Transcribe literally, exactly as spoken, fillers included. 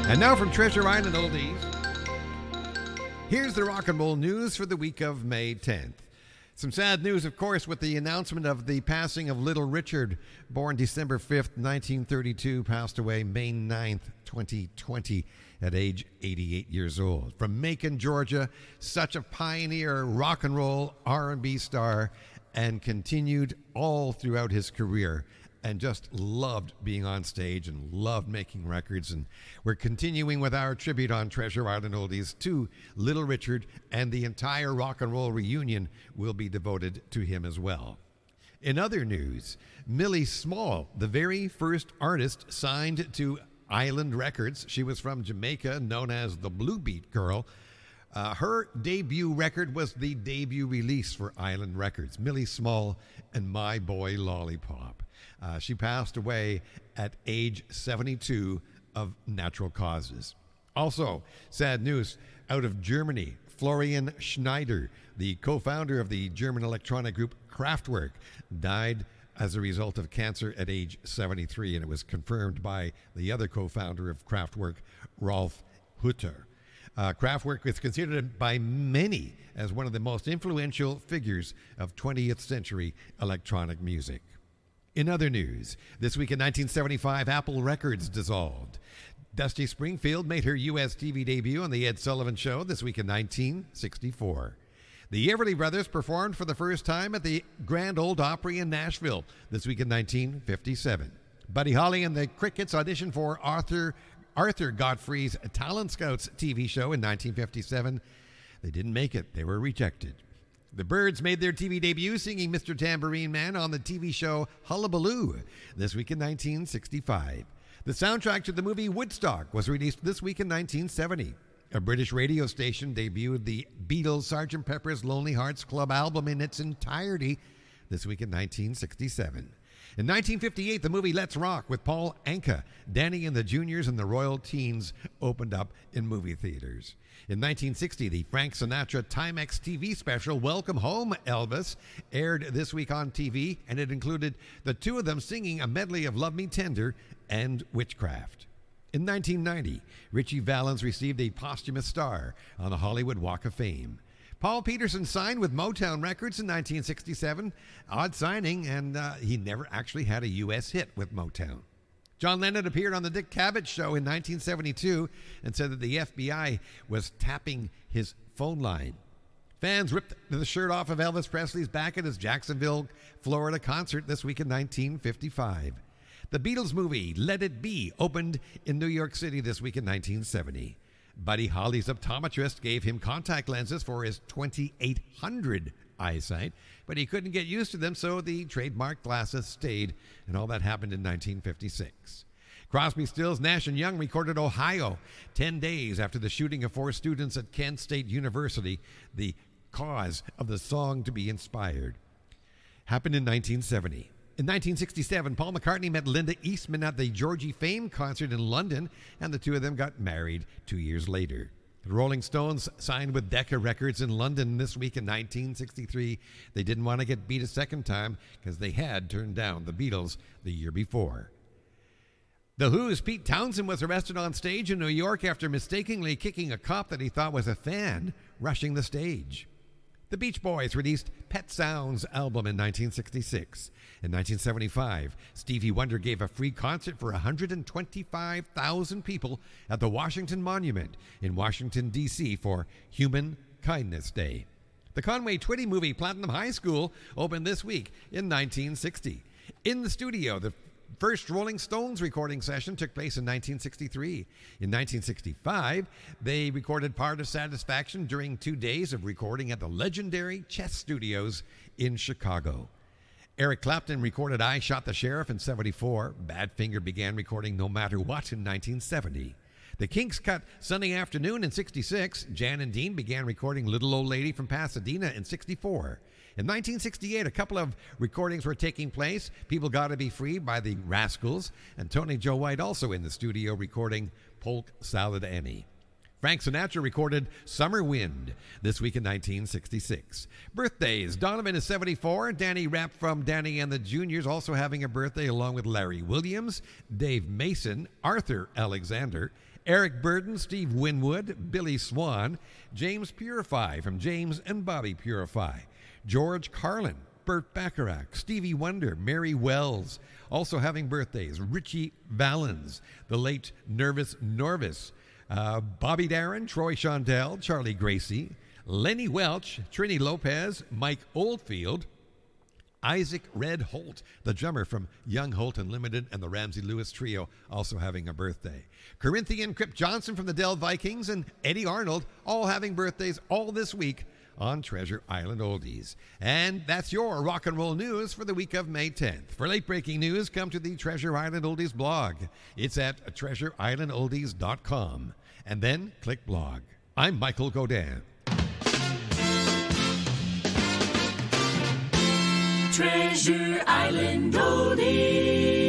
And now from Treasure Island Oldies, here's the rock and roll news for the week of May tenth. Some sad news, of course, with the announcement of the passing of Little Richard, born December fifth, nineteen thirty-two, passed away May ninth, twenty twenty, at age eighty-eight years old. From Macon, Georgia, such a pioneer rock and roll R and B star, and continued all throughout his career, and just loved being on stage and loved making records. And we're continuing with our tribute on Treasure Island Oldies to Little Richard, and the entire rock and roll reunion will be devoted to him as well. In other news, Millie Small, the very first artist signed to Island Records. She was from Jamaica, known as the Blue Beat Girl. Uh, her debut record was the debut release for Island Records, Millie Small and My Boy Lollipop. Uh, she passed away at age seventy-two of natural causes. Also, sad news out of Germany. Florian Schneider, the co-founder of the German electronic group Kraftwerk, died as a result of cancer at age seventy-three, and it was confirmed by the other co-founder of Kraftwerk, Rolf Hutter. Uh, Kraftwerk is considered by many as one of the most influential figures of twentieth century electronic music. In other news, this week in nineteen seventy-five, Apple Records dissolved. Dusty Springfield made her U S T V debut on The Ed Sullivan Show this week in nineteen sixty-four. The Everly Brothers performed for the first time at the Grand Ole Opry in Nashville this week in nineteen fifty-seven. Buddy Holly and the Crickets auditioned for Arthur, Arthur Godfrey's Talent Scouts T V show in nineteen fifty-seven. They didn't make it. They were rejected. The Byrds made their T V debut singing Mister Tambourine Man on the T V show Hullabaloo this week in nineteen sixty-five. The soundtrack to the movie Woodstock was released this week in nineteen seventy. A British radio station debuted the Beatles' Sergeant Pepper's Lonely Hearts Club album in its entirety this week in nineteen sixty-seven. In nineteen fifty-eight, the movie Let's Rock with Paul Anka, Danny and the Juniors, and the Royal Teens opened up in movie theaters. In nineteen sixty, the Frank Sinatra Timex T V special Welcome Home, Elvis, aired this week on T V, and it included the two of them singing a medley of Love Me Tender and Witchcraft. In nineteen ninety, Ritchie Valens received a posthumous star on the Hollywood Walk of Fame. Paul Peterson signed with Motown Records in nineteen sixty-seven. Odd signing, and uh, he never actually had a U S hit with Motown. John Lennon appeared on the Dick Cavett Show in nineteen seventy-two and said that the F B I was tapping his phone line. Fans ripped the shirt off of Elvis Presley's back at his Jacksonville, Florida concert this week in nineteen fifty-five. The Beatles movie Let It Be opened in New York City this week in nineteen seventy. Buddy Holly's optometrist gave him contact lenses for his twenty-eight hundred eyesight, but he couldn't get used to them, so the trademark glasses stayed, and all that happened in nineteen fifty-six. Crosby, Stills, Nash and Young recorded Ohio ten days after the shooting of four students at Kent State University. The cause of the song to be inspired happened in nineteen seventy. In nineteen sixty-seven, Paul McCartney met Linda Eastman at the Georgie Fame concert in London, and the two of them got married two years later. The Rolling Stones signed with Decca Records in London this week in nineteen sixty-three. They didn't want to get beat a second time because they had turned down the Beatles the year before. The Who's Pete Townsend was arrested on stage in New York after mistakenly kicking a cop that he thought was a fan rushing the stage. The Beach Boys released Pet Sounds album in nineteen sixty-six. In nineteen seventy-five, Stevie Wonder gave a free concert for one hundred twenty-five thousand people at the Washington Monument in Washington, D C for Human Kindness Day. The Conway Twitty movie Platinum High School opened this week in nineteen sixty. In the studio, the first Rolling Stones recording session took place in nineteen sixty-three. In nineteen sixty-five, they recorded Part of Satisfaction during two days of recording at the legendary Chess Studios in Chicago. Eric Clapton recorded I Shot the Sheriff in seventy-four. Badfinger began recording No Matter What in nineteen seventy. The Kinks cut Sunday Afternoon in sixty-six. Jan and Dean began recording Little Old Lady from Pasadena in sixty-four. In nineteen sixty-eight, a couple of recordings were taking place. People Gotta Be Free by the Rascals, and Tony Joe White also in the studio recording Polk Salad Annie. Frank Sinatra recorded Summer Wind this week in nineteen sixty-six. Birthdays. Donovan is seventy-four. Danny Rapp from Danny and the Juniors also having a birthday, along with Larry Williams, Dave Mason, Arthur Alexander, Eric Burden, Steve Winwood, Billy Swan, James Purify from James and Bobby Purify, George Carlin, Burt Bacharach, Stevie Wonder, Mary Wells. Also having birthdays, Richie Valens, the late Nervous Norvis, uh, Bobby Darin, Troy Shondell, Charlie Gracie, Lenny Welch, Trini Lopez, Mike Oldfield, Isaac Red Holt, the drummer from Young Holt Unlimited and the Ramsey Lewis Trio, also having a birthday. Corinthian Crip Johnson from the Dell Vikings and Eddie Arnold, all having birthdays all this week on Treasure Island Oldies. And that's your rock and roll news for the week of May tenth. For late-breaking news, come to the Treasure Island Oldies blog. It's at treasure island oldies dot com. And then click blog. I'm Michael Godin. Treasure Island Oldies.